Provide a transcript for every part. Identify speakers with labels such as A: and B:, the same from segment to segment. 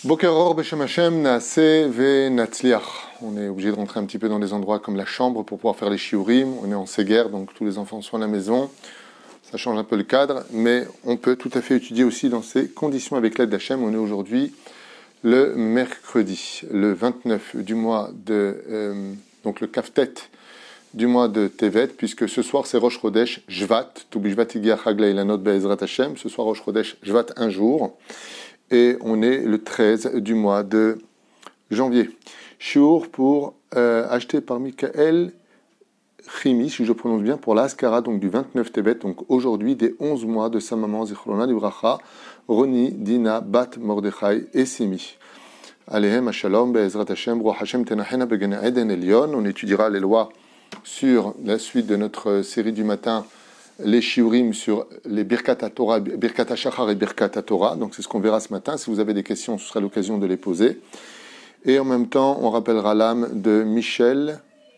A: Boker Or Beshem Hashem Naaseh Ve Natzliach. On est obligé de rentrer un petit peu dans des endroits comme la chambre pour pouvoir faire les shiurim. On est en Séguer, donc tous les enfants sont à la maison. Ça change un peu le cadre, mais on peut tout à fait étudier aussi dans ces conditions avec l'aide d'Hachem. On est aujourd'hui le mercredi, le 29 du mois de... donc le Kaftet du mois de Tevet, puisque ce soir c'est Rosh Chodesh Shvat. Toubi Shvat Igia Chagla Ilanot Be'ezrat Hashem. Ce soir Rosh Chodesh Shvat un jour. Et on est le 13 du mois de janvier. Shiur pour acheter par Michael Chimi, si je prononce bien, pour l'Askara, donc du 29 Tebet, donc aujourd'hui des 11 mois de sa maman Zichrona Libracha, Roni, Dina, Bat, Mordechai et Simi. Alehem, Shalom, Be'ezrat Hashem, Ruach Hashem, Tenachena, Begene Eden Elion. On étudiera les lois sur la suite de notre série du matin, les shiurim sur les Birkat Torah, Birkat Shachar et Birkat Torah. Donc c'est ce qu'on verra ce matin. Si vous avez des questions, ce sera l'occasion de les poser. Et en même temps, on rappellera l'âme de Michel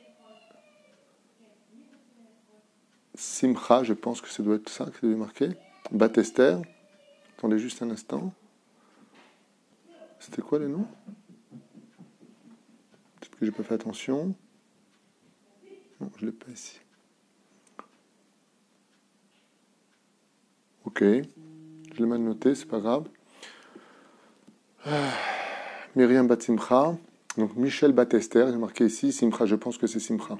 A: Simcha, je pense que ça doit être ça que vous avez marqué. Batester. Attendez juste un instant. C'était quoi le nom? Peut-être que j'ai pas fait attention. Non, je l'ai pas ici. Ok, je l'ai mal noté, c'est pas grave. Myriam Bat Simcha, donc Michel Batester, j'ai marqué ici, Simcha, je pense que c'est Simcha.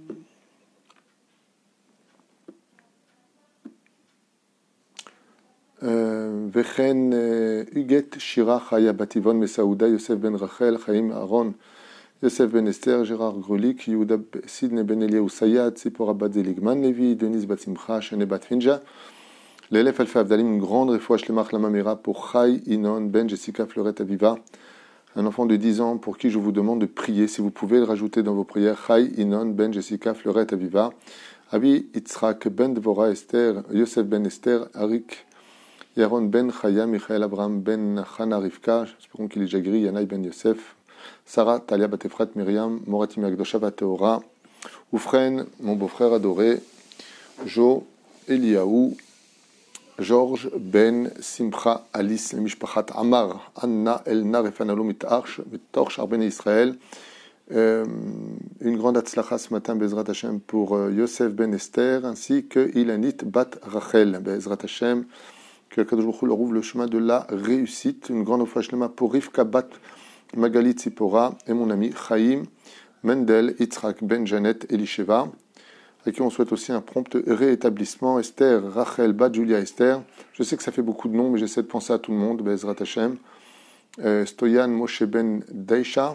A: Vechen Huguet Shira Chaya Bativon Mesaouda, Yosef Ben Rachel, Chaim Aaron, Yosef Ben Esther, Gérard Grulik, Yehuda Sidney Ben Eliyahu Sayad, Tzipora Bat Zeligman Levi, Denise Bat Simcha, Shene Bat Finja. L'élève Alpha Abdalim, une grande réfouach lemach la mamira pour Chai Inon Ben Jessica Fleuret Aviva, un enfant de 10 ans pour qui je vous demande de prier. Si vous pouvez le rajouter dans vos prières, Chai Inon Ben Jessica Fleuret Aviva, Abi Yitzhak Ben Dvorah Esther, Yosef Ben Esther, Arik Yaron Ben Chaya, Michael Abraham Ben Chana Rivka, j'espère qu'il est Jagri, Yanaï Ben Yosef, Sarah Talia Batefrat Myriam, Morati Magdosha Vateora, Oufren, mon beau-frère adoré, Jo Eliaou, Georges Ben Simcha Alice Mishpachat Amar Anna Elna Refanalo Mitarch Mitorch Arben Israël. Une grande atzlacha ce matin Bezrat Hashem pour Yosef Ben Esther ainsi que Ilanit Bat Rachel Bezrat Hashem, que Kadosh Baruch Hu leur ouvre le chemin de la réussite. Une grande offrande pour Rivka Bat Magali Tzipora et mon ami Chaim Mendel Yitzhak Ben Janet Elisheva, à qui on souhaite aussi un prompt réétablissement. Esther, Rachel, Bat, Julia, Esther. Je sais que ça fait beaucoup de noms, mais j'essaie de penser à tout le monde. Bezrat Hashem. Stoyan, Moshe Ben Daisha.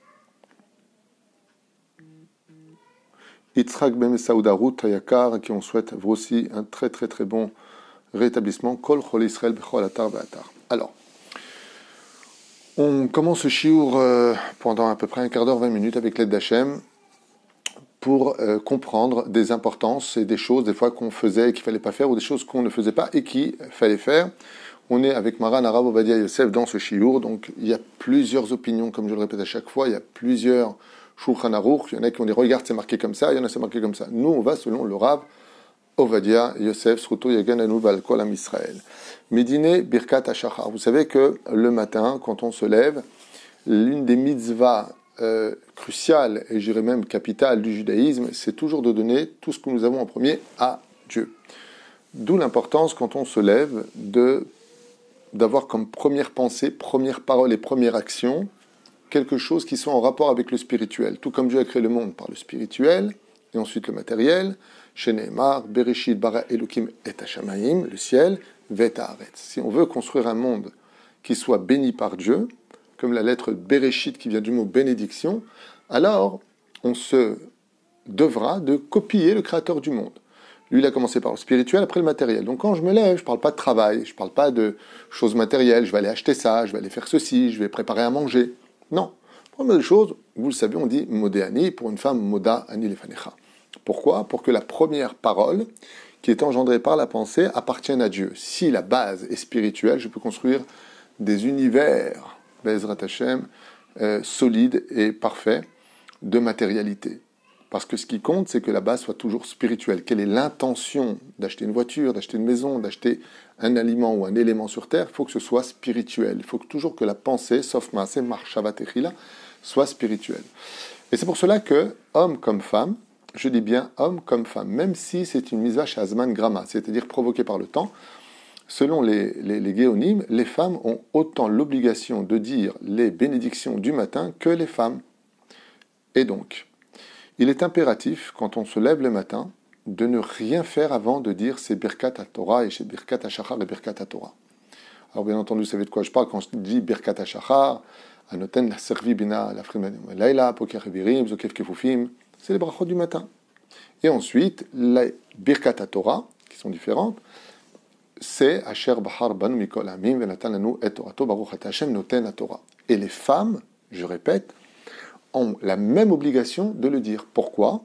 A: Yitzhak Ben Saouda Ruth Ayakar, à qui on souhaite aussi un très très très bon réétablissement. Kol Chol Israël Bechol Atar Be'atar. Alors, on commence ce shiur pendant à peu près un quart d'heure, 20 minutes avec l'aide d'Hachem, pour comprendre des importances et des choses des fois qu'on faisait et qu'il ne fallait pas faire, ou des choses qu'on ne faisait pas et qu'il fallait faire. On est avec Maran Arav Ovadia Yosef dans ce shiur, donc il y a plusieurs opinions, comme je le répète à chaque fois, il y a plusieurs Shulchan Aruch, il y en a qui ont dit regarde c'est marqué comme ça, il y en a c'est marqué comme ça. Nous on va selon le Rav Ovadia Yosef, Sruto Yagan Anu Val Kol Am Israël. Midine Birkat HaShachar. Vous savez que le matin, quand on se lève, l'une des mitzvahs crucial et je dirais même capital du judaïsme, c'est toujours de donner tout ce que nous avons en premier à Dieu. D'où l'importance quand on se lève d'avoir comme première pensée, première parole et première action quelque chose qui soit en rapport avec le spirituel. Tout comme Dieu a créé le monde par le spirituel et ensuite le matériel. Sheneemar, Bereshit bara Elokim et Hashamayim, le ciel, vet haaretz. Si on veut construire un monde qui soit béni par Dieu, comme la lettre Bereshit qui vient du mot bénédiction, alors on se devra de copier le créateur du monde. Lui, il a commencé par le spirituel, après le matériel. Donc quand je me lève, je ne parle pas de travail, je ne parle pas de choses matérielles, je vais aller acheter ça, je vais aller faire ceci, je vais préparer à manger. Non. Première chose, vous le savez, on dit Modéani, pour une femme, Moda Ani Lefanecha. Pourquoi? Pour que la première parole, qui est engendrée par la pensée, appartienne à Dieu. Si la base est spirituelle, je peux construire des univers Bezrat Hashem, solide et parfait de matérialité. Parce que ce qui compte, c'est que la base soit toujours spirituelle. Quelle est l'intention d'acheter une voiture, d'acheter une maison, d'acheter un aliment ou un élément sur terre? Il faut que ce soit spirituel. Il faut toujours que la pensée, sauf maaseh, marchavat echila, soit spirituelle. Et c'est pour cela que, homme comme femme, je dis bien homme comme femme, même si c'est une mitzvah shazman grama, c'est-à-dire provoquée par le temps, selon les géonymes, les femmes ont autant l'obligation de dire les bénédictions du matin que les femmes. Et donc, il est impératif, quand on se lève le matin, de ne rien faire avant de dire ces Birkat HaTorah et ces Birkat HaShachar et Birkat HaTorah. Alors bien entendu, vous savez de quoi je parle quand je dis Birkat HaShachar, Anoten la servi bina la frimanim laila, poker evirim, zokef kefufim, c'est les brachot du matin. Et ensuite, les Birkat HaTorah, qui sont différentes, c'est Asher Bahar Banu Mikol Amim Venatan Lanu Et Torato Baruch Ata Hashem Noten HaTorah. Et les femmes, je répète, ont la même obligation de le dire. Pourquoi?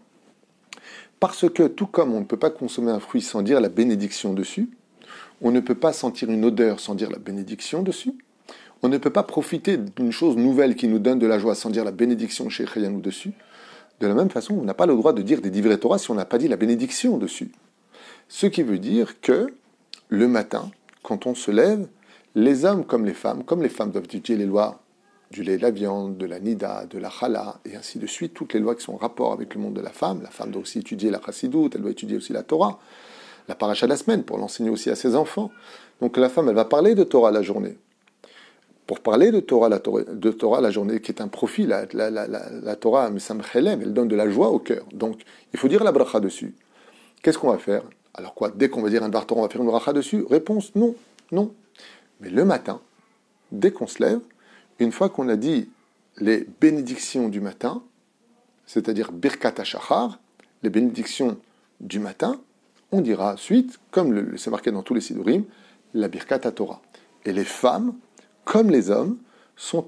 A: Parce que tout comme on ne peut pas consommer un fruit sans dire la bénédiction dessus, on ne peut pas sentir une odeur sans dire la bénédiction dessus, on ne peut pas profiter d'une chose nouvelle qui nous donne de la joie sans dire la bénédiction chez Chayanou dessus, de la même façon, on n'a pas le droit de dire des divrei Torah si on n'a pas dit la bénédiction dessus. Ce qui veut dire que le matin, quand on se lève, les hommes comme les femmes doivent étudier les lois du lait, de la viande, de la nida, de la chala, et ainsi de suite, toutes les lois qui sont en rapport avec le monde de la femme. La femme doit aussi étudier la chassidoute, elle doit étudier aussi la Torah, la paracha de la semaine, pour l'enseigner aussi à ses enfants. Donc la femme, elle va parler de Torah la journée. Pour parler de Torah la journée, qui est un profit, la Torah, elle donne de la joie au cœur. Donc, il faut dire la bracha dessus. Qu'est-ce qu'on va faire? Alors quoi, dès qu'on va dire un Dvar Torah, on va faire une bracha dessus? Réponse, non. Mais le matin, dès qu'on se lève, une fois qu'on a dit les bénédictions du matin, c'est-à-dire Birkat HaShachar, les bénédictions du matin, on dira ensuite, comme c'est marqué dans tous les Sidurim, la Birkat HaTorah. Et les femmes, comme les hommes, sont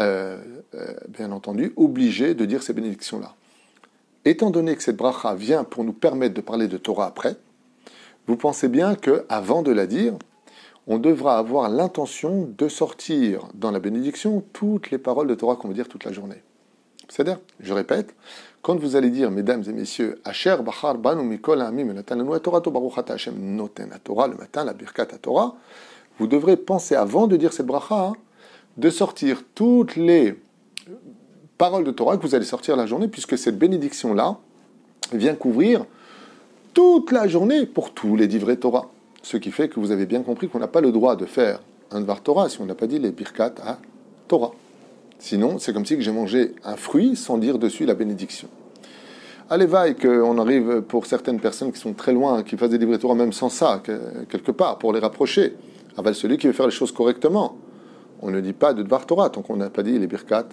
A: bien entendu obligées de dire ces bénédictions-là. Étant donné que cette bracha vient pour nous permettre de parler de Torah après, vous pensez bien qu'avant de la dire, on devra avoir l'intention de sortir dans la bénédiction toutes les paroles de Torah qu'on veut dire toute la journée. C'est-à-dire, je répète, quand vous allez dire, mesdames et messieurs, Asher Bachar Banu Mikol Amim Natan Lanu Torah Baruch Ata Hashem Noten Torah, le matin, la Birkat Torah, vous devrez penser, avant de dire cette bracha, de sortir toutes les paroles de Torah que vous allez sortir la journée, puisque cette bénédiction-là vient couvrir toute la journée pour tous les divrei Torah. Ce qui fait que vous avez bien compris qu'on n'a pas le droit de faire un Dvar Torah si on n'a pas dit les Birkat à Torah. Sinon, c'est comme si j'ai mangé un fruit sans dire dessus la bénédiction. Allez, vaille qu'on arrive pour certaines personnes qui sont très loin, qui fassent des divrei Torah même sans ça, quelque part, pour les rapprocher. Aval celui qui veut faire les choses correctement. On ne dit pas de Dvar Torah tant qu'on n'a pas dit les Birkat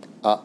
A: à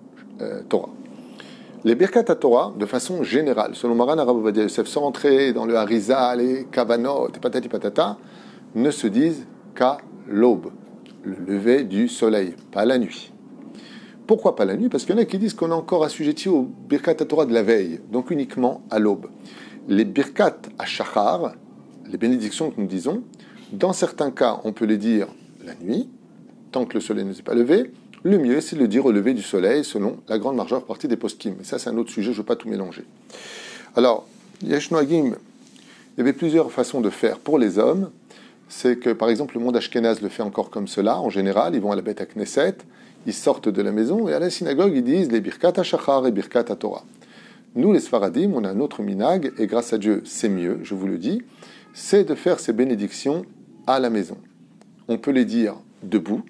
A: Torah. Les Birkat à Torah, de façon générale, selon Maran Arav Ovadia Yosef, sans rentrer dans le Harizal, les Kavanot, et patati patata, ne se disent qu'à l'aube, le lever du soleil, pas la nuit. Pourquoi pas la nuit? Parce qu'il y en a qui disent qu'on est encore assujetti aux Birkat à Torah de la veille, donc uniquement à l'aube. Les Birkat à Shachar, les bénédictions que nous disons, dans certains cas, on peut les dire la nuit, tant que le soleil ne s'est pas levé. Le mieux, c'est de le dire au lever du soleil, selon la grande majeure partie des poskim. Mais ça, c'est un autre sujet, je ne veux pas tout mélanger. Alors, Yesh Noagim, il y avait plusieurs façons de faire pour les hommes. C'est que, par exemple, le monde ashkénaze le fait encore comme cela. En général, ils vont à la Beth Knesset, ils sortent de la maison, et à la synagogue, ils disent les Birkat HaShachar et Birkat HaTorah. Nous, les Sfaradim, on a un autre minag, et grâce à Dieu, c'est mieux, je vous le dis, c'est de faire ces bénédictions à la maison. On peut les dire debout,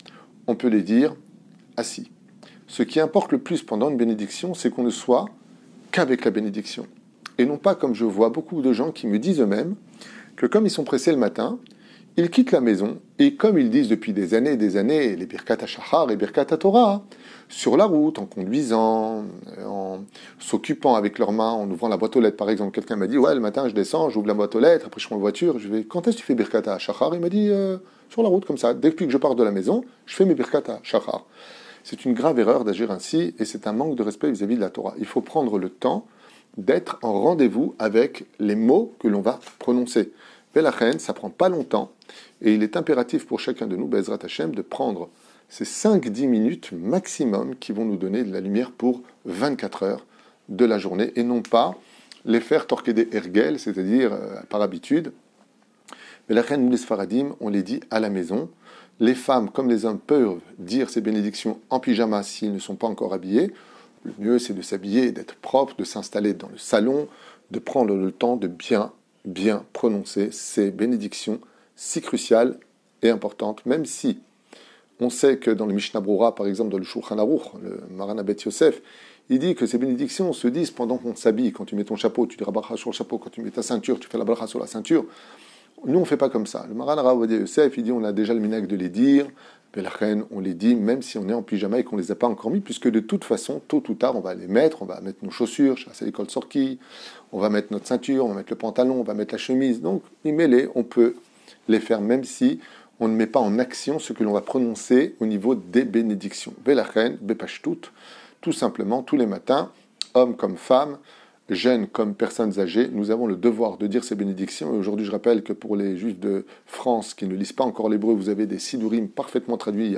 A: on peut les dire assis. Ce qui importe le plus pendant une bénédiction, c'est qu'on ne soit qu'avec la bénédiction. Et non pas comme je vois beaucoup de gens qui me disent eux-mêmes que comme ils sont pressés le matin, ils quittent la maison et comme ils disent depuis des années et des années, les Birkat HaShachar et Birkat HaTorah, sur la route, en conduisant, en s'occupant avec leurs mains, en ouvrant la boîte aux lettres par exemple. Quelqu'un m'a dit, ouais, le matin je descends, j'ouvre la boîte aux lettres, après je prends la voiture, je vais, quand est-ce que tu fais Birkat HaShachar? Il m'a dit, sur la route comme ça. Depuis que je pars de la maison, je fais mes Birkat HaShachar. C'est une grave erreur d'agir ainsi et c'est un manque de respect vis-à-vis de la Torah. Il faut prendre le temps d'être en rendez-vous avec les mots que l'on va prononcer. Velachen, ça prend pas longtemps et il est impératif pour chacun de nous, Be'ezrat Hashem, de prendre ces 5-10 minutes maximum qui vont nous donner de la lumière pour 24 heures de la journée et non pas les faire torquer des ergel, c'est-à-dire par habitude. Mais la reine les Sfaradim, on les dit à la maison. Les femmes comme les hommes peuvent dire ces bénédictions en pyjama s'ils ne sont pas encore habillés. Le mieux, c'est de s'habiller, d'être propre, de s'installer dans le salon, de prendre le temps de bien prononcer ces bénédictions si cruciales et importantes, même si on sait que dans le Mishnah Brura, par exemple dans le Shulchan Aruch, le Maran Abed Yosef, il dit que ces bénédictions se disent pendant qu'on s'habille. Quand tu mets ton chapeau, tu dis la bracha sur le chapeau. Quand tu mets ta ceinture, tu fais la bracha sur la ceinture. Nous, on ne fait pas comme ça. Le Maran Abed Yosef, il dit on a déjà le minhag de les dire. Mais la reine, on les dit même si on est en pyjama et qu'on ne les a pas encore mis, puisque de toute façon, tôt ou tard, on va les mettre, on va mettre nos chaussures, c'est l'école sortie, on va mettre notre ceinture, on va mettre le pantalon, on va mettre la chemise. Donc, les on peut les faire même si on ne met pas en action ce que l'on va prononcer au niveau des bénédictions. Belachen, bepashtout, tout simplement, tous les matins, hommes comme femmes, jeunes comme personnes âgées, nous avons le devoir de dire ces bénédictions. Et aujourd'hui, je rappelle que pour les Juifs de France qui ne lisent pas encore l'hébreu, vous avez des sidurim parfaitement traduits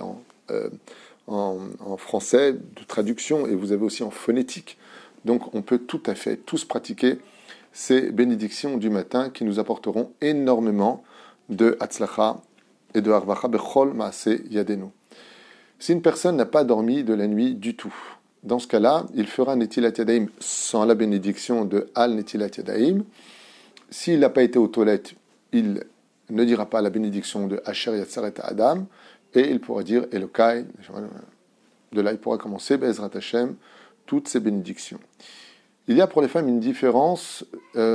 A: en français, de traduction, et vous avez aussi en phonétique. Donc, on peut tout à fait tous pratiquer ces bénédictions du matin qui nous apporteront énormément de hatzlacha et de harvacha bechol maase yadenu. Si une personne n'a pas dormi de la nuit du tout, dans ce cas-là, il fera Netilat Yadayim sans la bénédiction de Al Netilat Yadayim. S'il n'a pas été aux toilettes, il ne dira pas la bénédiction de Asher Yatzaret Adam, et il pourra dire Elokai. De là, il pourra commencer Be'ezrat Hashem, toutes ces bénédictions. Il y a pour les femmes une différence,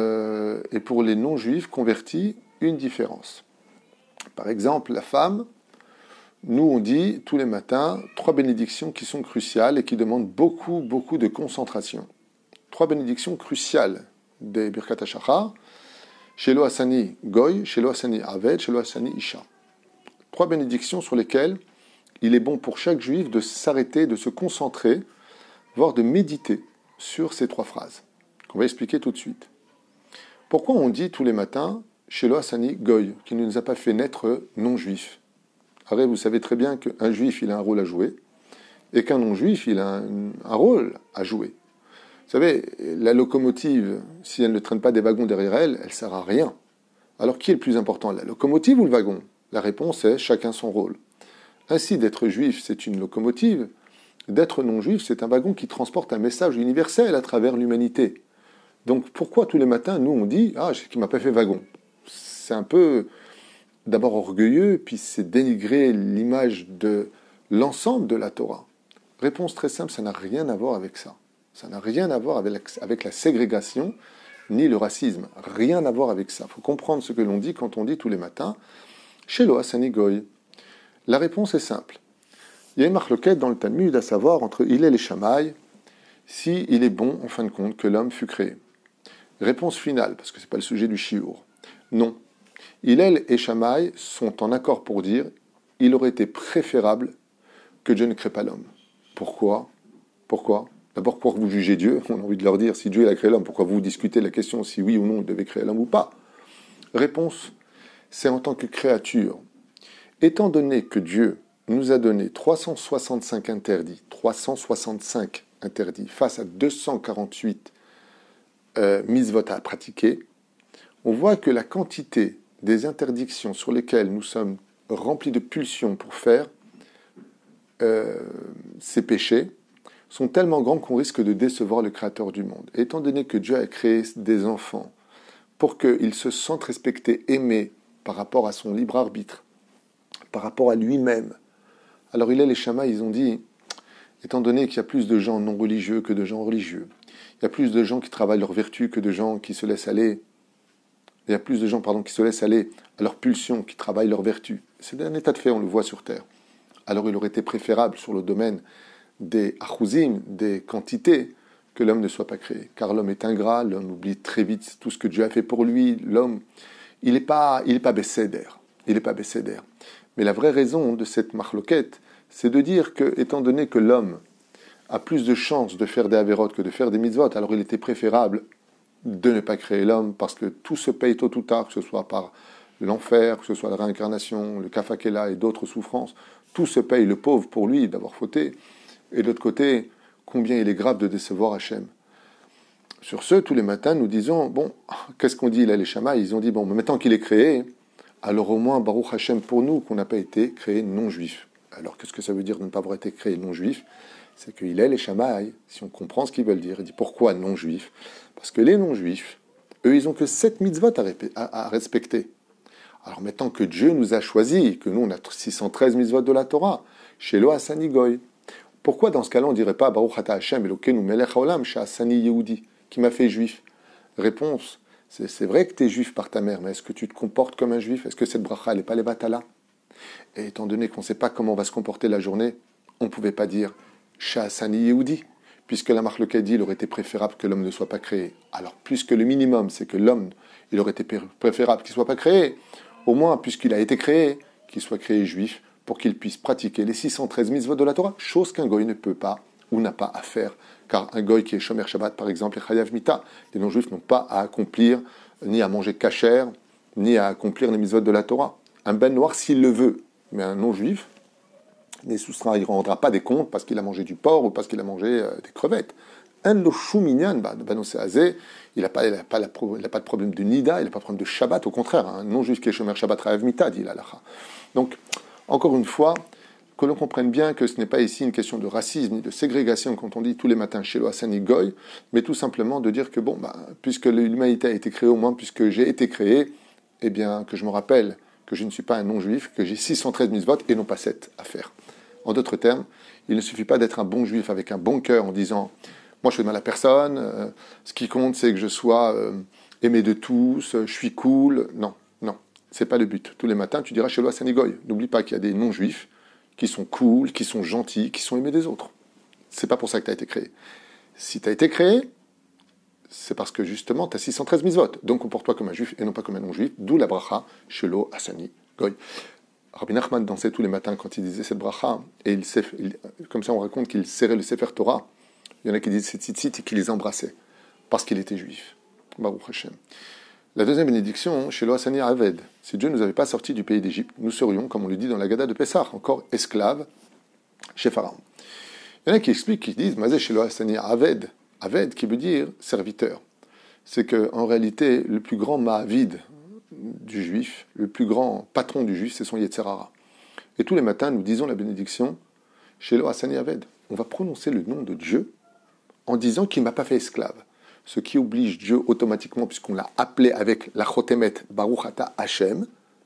A: et pour les non-juifs convertis, une différence. Par exemple, la femme, nous on dit tous les matins 3 bénédictions qui sont cruciales et qui demandent beaucoup de concentration. 3 bénédictions cruciales des Birkat HaShachar, Shelo Asani Goy, Shelo Asani Aved, Shelo Asani Isha. 3 bénédictions sur lesquelles il est bon pour chaque juif de s'arrêter, de se concentrer, voire de méditer sur ces 3 phrases, qu'on va expliquer tout de suite. Pourquoi on dit tous les matins Shelo Asani Goy, qui ne nous a pas fait naître non-juif? Après, vous savez très bien qu'un juif, il a un rôle à jouer, et qu'un non-juif, il a un rôle à jouer. Vous savez, la locomotive, si elle ne traîne pas des wagons derrière elle, elle ne sert à rien. Alors, qui est le plus important, la locomotive ou le wagon? La réponse est chacun son rôle. Ainsi, d'être juif, c'est une locomotive. D'être non-juif, c'est un wagon qui transporte un message universel à travers l'humanité. Donc, pourquoi tous les matins, nous, on dit « Ah, qui ne m'a pas fait wagon ?» C'est un peu... d'abord orgueilleux, puis c'est dénigrer l'image de l'ensemble de la Torah. Réponse très simple, ça n'a rien à voir avec ça. Ça n'a rien à voir avec la ségrégation, ni le racisme. Rien à voir avec ça. Il faut comprendre ce que l'on dit quand on dit tous les matins « Shelo Asani Goy ». La réponse est simple. Il y a une marloquette dans le Talmud, à savoir entre Hillel et Shammai, si il est bon, en fin de compte, que l'homme fut créé. Réponse finale, parce que ce n'est pas le sujet du shiur. Non. Hillel et Shammai sont en accord pour dire il aurait été préférable que Dieu ne crée pas l'homme. Pourquoi? D'abord, pourquoi vous jugez Dieu? On a envie de leur dire, si Dieu a créé l'homme, pourquoi vous discutez la question si oui ou non il devait créer l'homme ou pas? Réponse, c'est en tant que créature. Étant donné que Dieu nous a donné 365 interdits face à 248 mitzvot à pratiquer, on voit que la quantité des interdictions sur lesquelles nous sommes remplis de pulsions pour faire ces péchés sont tellement grands qu'on risque de décevoir le Créateur du monde. Et étant donné que Dieu a créé des enfants pour qu'ils se sentent respectés, aimés par rapport à son libre arbitre, par rapport à lui-même, alors Hillel et Shammai, ils ont dit, étant donné qu'il y a plus de gens non religieux que de gens religieux, il y a plus de gens qui travaillent leur vertu que de gens qui se laissent aller. Il y a plus de gens qui se laissent aller à leur pulsion, qui travaillent leur vertu. C'est un état de fait, on le voit sur Terre. Alors il aurait été préférable sur le domaine des achuzim, des quantités, que l'homme ne soit pas créé. Car l'homme est ingrat, l'homme oublie très vite tout ce que Dieu a fait pour lui. L'homme, il n'est pas bécéder. Il n'est pas bécéder. Mais la vraie raison de cette marloquette, c'est de dire que, étant donné que l'homme a plus de chances de faire des avérotes que de faire des mitzvot, alors il était préférable de ne pas créer l'homme, parce que tout se paye tôt ou tard, que ce soit par l'enfer, que ce soit la réincarnation, le kafakela et d'autres souffrances, tout se paye, le pauvre pour lui d'avoir fauté, et de l'autre côté, combien il est grave de décevoir Hachem. Sur ce, tous les matins, nous disons, bon, qu'est-ce qu'on dit là, les Shamaï? Ils ont dit, bon, maintenant qu'il est créé, alors au moins, Baruch Hashem pour nous, qu'on n'a pas été créé non-juif. Alors, qu'est-ce que ça veut dire de ne pas avoir été créé non-juif? C'est qu'il est les Shamaï, si on comprend ce qu'ils veulent dire. Il dit, pourquoi non-juif? Parce que les non-juifs, eux, ils n'ont que 7 mitzvot à respecter. Alors maintenant que Dieu nous a choisis, que nous, on a 613 mitzvot de la Torah, chez Lo Hasani Goy, pourquoi dans ce cas-là, on ne dirait pas Baruch Ata Hashem Elokeinu melech haolam she'asani Yehudi, qui m'a fait juif? Réponse, c'est vrai que tu es juif par ta mère, mais est-ce que tu te comportes comme un juif? Est-ce que cette bracha, elle n'est pas les batala? Et étant donné qu'on ne sait pas comment on va se comporter la journée, on ne pouvait pas dire she'asani Yehudi, puisque la marque le dit, il aurait été préférable que l'homme ne soit pas créé. Alors, puisque le minimum, c'est que l'homme, il aurait été préférable qu'il ne soit pas créé, au moins, puisqu'il a été créé, qu'il soit créé juif, pour qu'il puisse pratiquer les 613 mitzvot de la Torah, chose qu'un goy ne peut pas ou n'a pas à faire. Car un goy qui est shomer Shabbat, par exemple, et chayav mita, les non-juifs n'ont pas à accomplir, ni à manger kasher, ni à accomplir les mitzvot de la Torah. Un ben noir, s'il le veut, mais un non-juif, il ne rendra pas des comptes parce qu'il a mangé du porc ou parce qu'il a mangé des crevettes. Un lochouminyan, il n'a pas de problème de nida, il n'a pas de problème de Shabbat, au contraire, un non-juif qui est shomer Shabbat chayav mita, dit l'alacha. Donc, encore une fois, que l'on comprenne bien que ce n'est pas ici une question de racisme ni de ségrégation quand on dit tous les matins chez Hasani Goy, mais tout simplement de dire que bon, puisque l'humanité a été créée, au moins puisque j'ai été créé, eh bien que je me rappelle que je ne suis pas un non-juif, que j'ai 613 mitzvot et non pas 7 à faire. En d'autres termes, il ne suffit pas d'être un bon juif avec un bon cœur en disant moi je fais de mal à personne, ce qui compte c'est que je sois aimé de tous, je suis cool. Non, non. C'est pas le but. Tous les matins, tu diras chez Lo Sanigoy. N'oublie pas qu'il y a des non-juifs qui sont cool, qui sont gentils, qui sont aimés des autres. C'est pas pour ça que tu as été créé. Si tu as été créé, c'est parce que justement, tu as 613 mitzvot. Donc, comporte-toi comme un juif et non pas comme un non-juif. D'où la bracha chez Lo Hasani Goy. Rabbi Nachman dansait tous les matins quand il disait cette bracha. Et comme ça, on raconte qu'il serrait le Sefer Torah. Il y en a qui disent cette tzitzit et qui les embrassaient parce qu'il était juif. Baruch Hashem. La deuxième bénédiction, chez Lo Hasani Aved. Si Dieu ne nous avait pas sortis du pays d'Égypte, nous serions, comme on le dit dans la Gada de Pessah, encore esclaves chez Pharaon. Il y en a qui expliquent, qui disent, Mazé chez Lo Hasani Aved, Aved qui veut dire serviteur. C'est qu'en réalité, le plus grand Ma'avid du juif, le plus grand patron du juif, c'est son Yetzer Hara. Et tous les matins, nous disons la bénédiction chez Lo Hasani Aved. On va prononcer le nom de Dieu en disant qu'il ne m'a pas fait esclave. Ce qui oblige Dieu automatiquement, puisqu'on l'a appelé avec la Chotemet Baruch Ata Hashem,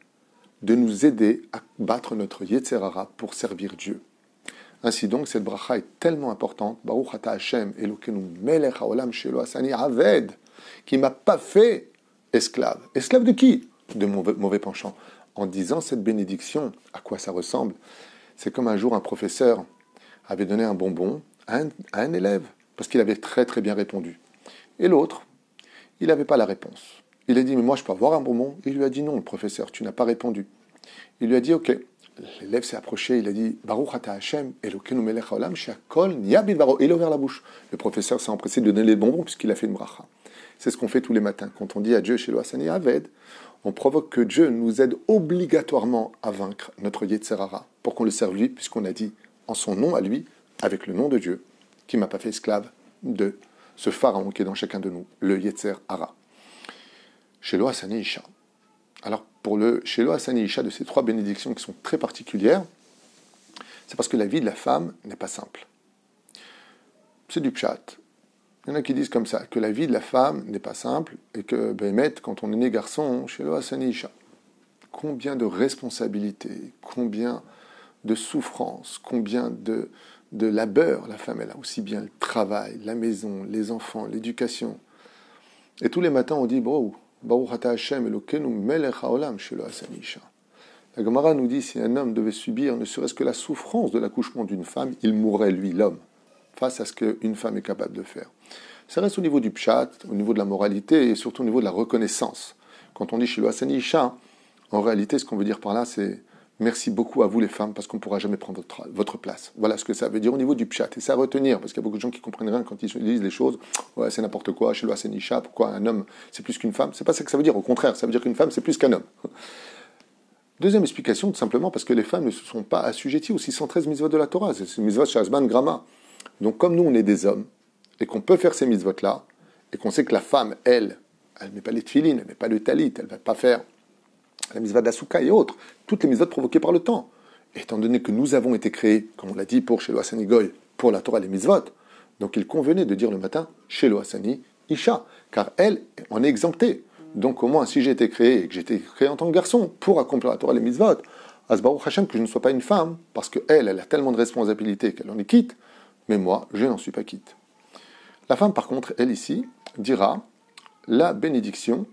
A: de nous aider à battre notre Yetzer Hara pour servir Dieu. Ainsi donc, cette bracha est tellement importante, Baruch Ata Hashem, Elokeinu melech haolam shelo asani aved, qui m'a pas fait esclave. Esclave de qui? De mon mauvais penchant. En disant cette bénédiction, à quoi ça ressemble? C'est comme un jour un professeur avait donné un bonbon à un élève, parce qu'il avait très très bien répondu. Et l'autre, il n'avait pas la réponse. Il a dit, mais moi je peux avoir un bonbon? Il lui a dit, non, le professeur, tu n'as pas répondu. Il lui a dit, ok. L'élève s'est approché, il a dit, Baruch Ata Hashem, Elokeinu melech haolam, she'akol niyah bidvaro. Il a ouvert la bouche. Le professeur s'est empressé de donner les bonbons puisqu'il a fait une bracha. C'est ce qu'on fait tous les matins. Quand on dit à Dieu, chez Lo Hasani Aved, on provoque que Dieu nous aide obligatoirement à vaincre notre Yetzer Hara pour qu'on le serve lui, puisqu'on a dit en son nom à lui, avec le nom de Dieu, qui ne m'a pas fait esclave de ce pharaon qui est dans chacun de nous, le Yetzer Hara. Chez Lo Hasani Isha. Alors, pour le chez Lo Hasani Isha de ces trois bénédictions qui sont très particulières, c'est parce que la vie de la femme n'est pas simple. C'est du pshat. Il y en a qui disent comme ça, que la vie de la femme n'est pas simple, et que, Béhémet, quand on est né garçon, chez Lo Hasani Isha, combien de responsabilités, combien de souffrances, combien de labeur la femme elle a, aussi bien le travail, la maison, les enfants, l'éducation. Et tous les matins on dit Baruch Ata Hashem Elokeinu melech haolam shelo asani isha. La Gemara nous dit si un homme devait subir ne serait-ce que la souffrance de l'accouchement d'une femme, il mourrait lui, l'homme, face à ce qu'une femme est capable de faire. Ça reste au niveau du pshat, au niveau de la moralité et surtout au niveau de la reconnaissance. Quand on dit shelo asani isha, en réalité ce qu'on veut dire par là c'est merci beaucoup à vous les femmes parce qu'on ne pourra jamais prendre votre place. Voilà ce que ça veut dire au niveau du pshat. Et c'est à retenir parce qu'il y a beaucoup de gens qui ne comprennent rien quand ils lisent les choses. Ouais, c'est n'importe quoi, chez Lo Hasani Isha, pourquoi un homme c'est plus qu'une femme? C'est pas ça que ça veut dire, au contraire, ça veut dire qu'une femme c'est plus qu'un homme. Deuxième explication, tout simplement parce que les femmes ne se sont pas assujetties aux 613 mitzvot de la Torah. C'est mitzvot shazman grama. Donc comme nous on est des hommes et qu'on peut faire ces mitzvot-là, et qu'on sait que la femme, elle ne met pas les tefilines, elle ne met pas le talit, elle ne va pas faire la mitzvah d'Asuka et autres, toutes les mitzvahs provoquées par le temps. Étant donné que nous avons été créés, comme on l'a dit pour Shelo Asani Goy, pour la Torah et les mitzvot, donc il convenait de dire le matin Shelo Asani Isha, car elle en est exemptée. Donc au moins, si j'ai été créé et que j'ai été créé en tant que garçon pour accomplir la Torah et les mitzvot, Asbaruch Hashem, que je ne sois pas une femme, parce qu'elle a tellement de responsabilités qu'elle en est quitte, mais moi, je n'en suis pas quitte. La femme, par contre, elle ici, dira la bénédiction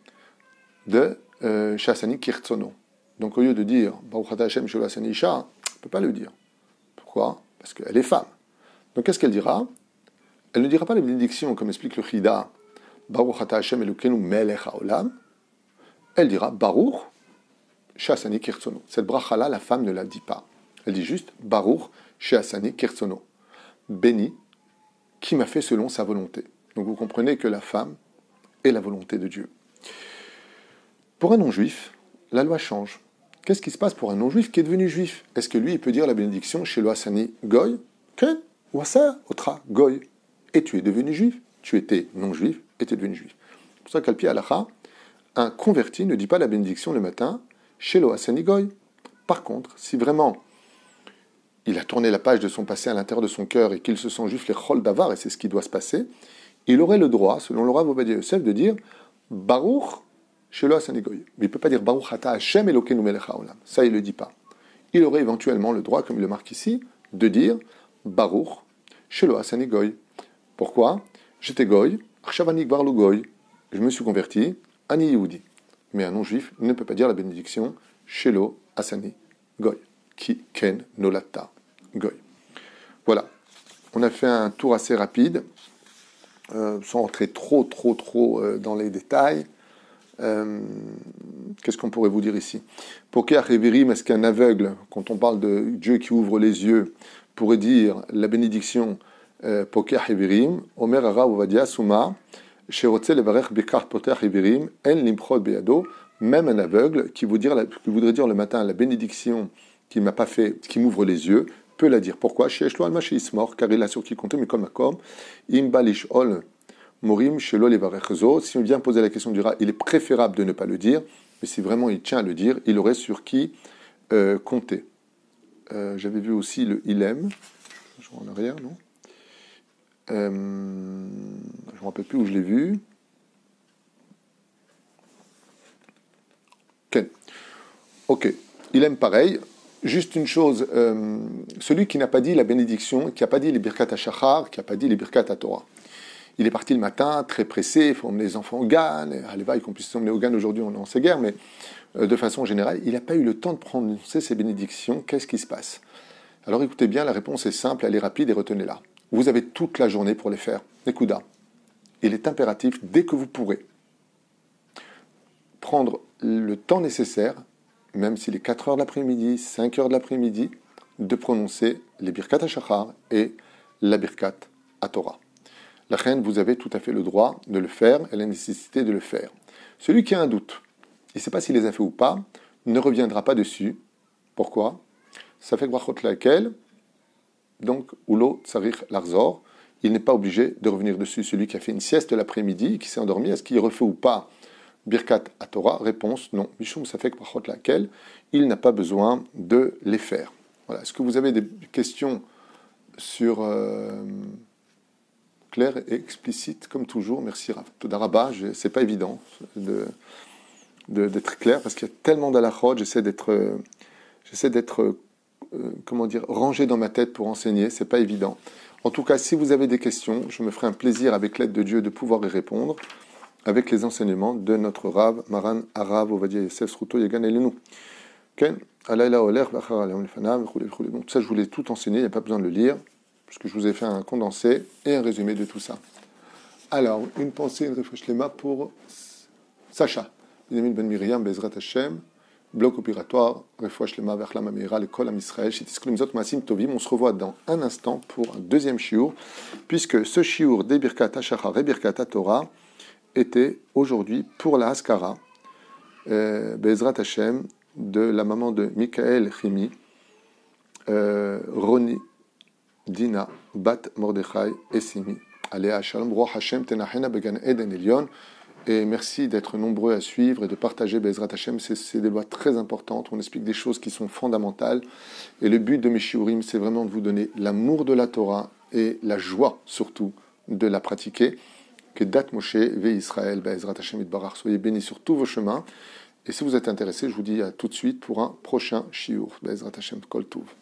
A: de Shasani Kirtsono. Donc au lieu de dire Baruch Ata Hashem Shelo Asani Isha, on ne peut pas le dire. Pourquoi? Parce qu'elle est femme. Donc qu'est-ce qu'elle dira? Elle ne dira pas la bénédiction, comme explique le Chida, Baruch Ata Hashem Elokeinu Melech HaOlam. Elle dira Baruch Shasani Kirtsono. Cette bracha-là, la femme ne la dit pas. Elle dit juste Baruch Shasani Kirtsono. Béni, qui m'a fait selon sa volonté. Donc vous comprenez que la femme est la volonté de Dieu. Pour un non-juif, la loi change. Qu'est-ce qui se passe pour un non-juif qui est devenu juif? Est-ce que lui, il peut dire la bénédiction chez Asani Goy? Ken, Wasa, Otra, Goy. Et tu es devenu juif. Tu étais non-juif et tu es devenu juif. C'est pour ça qu'Al Pi Halacha, un converti ne dit pas la bénédiction le matin chez Asani Goy. Par contre, si vraiment il a tourné la page de son passé à l'intérieur de son cœur et qu'il se sent juif, les chol davar, et c'est ce qui doit se passer, il aurait le droit, selon le Rav Ovadia Yosef, de dire Baruch Shelo Asani Goy. Mais il ne peut pas dire Baruch Ata Hashem Elokeinu Melech HaOlam. Ça, il ne le dit pas. Il aurait éventuellement le droit, comme il le marque ici, de dire Baruch Shelo Asani Goy. Pourquoi? J'étais Goy, Arshavani Gvarlu Goy. Je me suis converti, Ani Yehudi. Mais un non-juif ne peut pas dire la bénédiction Shelo Asani Goy. Ki Ken Nolata Goy. Voilà. On a fait un tour assez rapide, sans entrer trop dans les détails. Qu'est-ce qu'on pourrait vous dire ici? Poker Heverim, est-ce qu'un aveugle, quand on parle de Dieu qui ouvre les yeux, pourrait dire la bénédiction Poker Heverim, Omer Ara Ovadia Souma, Sherotze Levarech Bekar Poter Heverim, En Limprod Beado, même un aveugle qui voudrait dire le matin la bénédiction qui m'a pas fait, qui m'ouvre les yeux, peut la dire. Pourquoi? Sheeshlo Alma Sheismor, car il a sur qui compter, mais comme Makom, Imbalish Ol. Morim, Shelo Levarechzo, si on vient poser la question du Ra, il est préférable de ne pas le dire, mais si vraiment il tient à le dire, il aurait sur qui compter. J'avais vu aussi le Ilem, je vois en arrière, non? Je ne me rappelle plus où je l'ai vu. Ken. Ok, Ilem pareil. Juste une chose, celui qui n'a pas dit la bénédiction, qui n'a pas dit les Birkat HaShachar, qui n'a pas dit les Birkat HaTorah. Il est parti le matin, très pressé, il faut emmener les enfants au GAN, allez, va, qu'on puisse emmener au GAN aujourd'hui, on est en ces guerres, mais de façon générale, il n'a pas eu le temps de prononcer ces bénédictions. Qu'est-ce qui se passe? Alors écoutez bien, la réponse est simple, elle est rapide et retenez-la. Vous avez toute la journée pour les faire. Nekuda. Il est impératif, dès que vous pourrez, prendre le temps nécessaire, même s'il est 4 heures de l'après-midi, 5 heures de l'après-midi, de prononcer les Birkat HaShachar et la Birkat HaTorah. La reine, vous avez tout à fait le droit de le faire et la nécessité de le faire. Celui qui a un doute, il ne sait pas s'il les a fait ou pas, ne reviendra pas dessus. Pourquoi? Ça fait brachot laquelle, donc, ulo tsarich larzor, il n'est pas obligé de revenir dessus. Celui qui a fait une sieste l'après-midi, qui s'est endormi, est-ce qu'il refait ou pas Birkat HaTorah? Réponse non. Mishum ça fait brachot laquelle, il n'a pas besoin de les faire. Voilà. Est-ce que vous avez des questions sur... clair et explicite, comme toujours. Merci Rav. Todarabah, c'est pas évident d'être clair, parce qu'il y a tellement d'halachot, j'essaie d'être rangé dans ma tête pour enseigner, c'est pas évident. En tout cas, si vous avez des questions, je me ferai un plaisir, avec l'aide de Dieu, de pouvoir y répondre, avec les enseignements de notre Rav, Maran Arav, Ovadia Yosef, Sruto, Yagan Elenu. Ken, Alayla Oler, Bachar Aleon Lefanav, donc tout ça, je voulais tout enseigner, il n'y a pas besoin de le lire, puisque je vous ai fait un condensé et un résumé de tout ça. Alors, une pensée, une refresh-lema pour Sacha. Benjamin Ben Miriam, Bezrat Hashem, bloc opératoire, refresh-lema vers la Mamira, l'école à Israël, chez Tisklumzot Masim Tovim. On se revoit dans un instant pour un deuxième shiur, puisque ce shiur des Birkat HaShachar et Birkat HaTorah était aujourd'hui pour la Haskara, Bezrat Hashem, de la maman de Michael Chimi, Roni Dina, Bat Mordechai et Simi. Aléa Shalom, Roi Hashem, Tenachena, Began Eden Elion. Et merci d'être nombreux à suivre et de partager Bezrat Hashem. C'est des lois très importantes. On explique des choses qui sont fondamentales. Et le but de mes shiurim, c'est vraiment de vous donner l'amour de la Torah et la joie, surtout, de la pratiquer. Que Dat Moshe ve Israël, Bezrat Hashem Itbarach. Soyez bénis sur tous vos chemins. Et si vous êtes intéressés, je vous dis à tout de suite pour un prochain shiur. Bezrat Hashem Kol Tuv.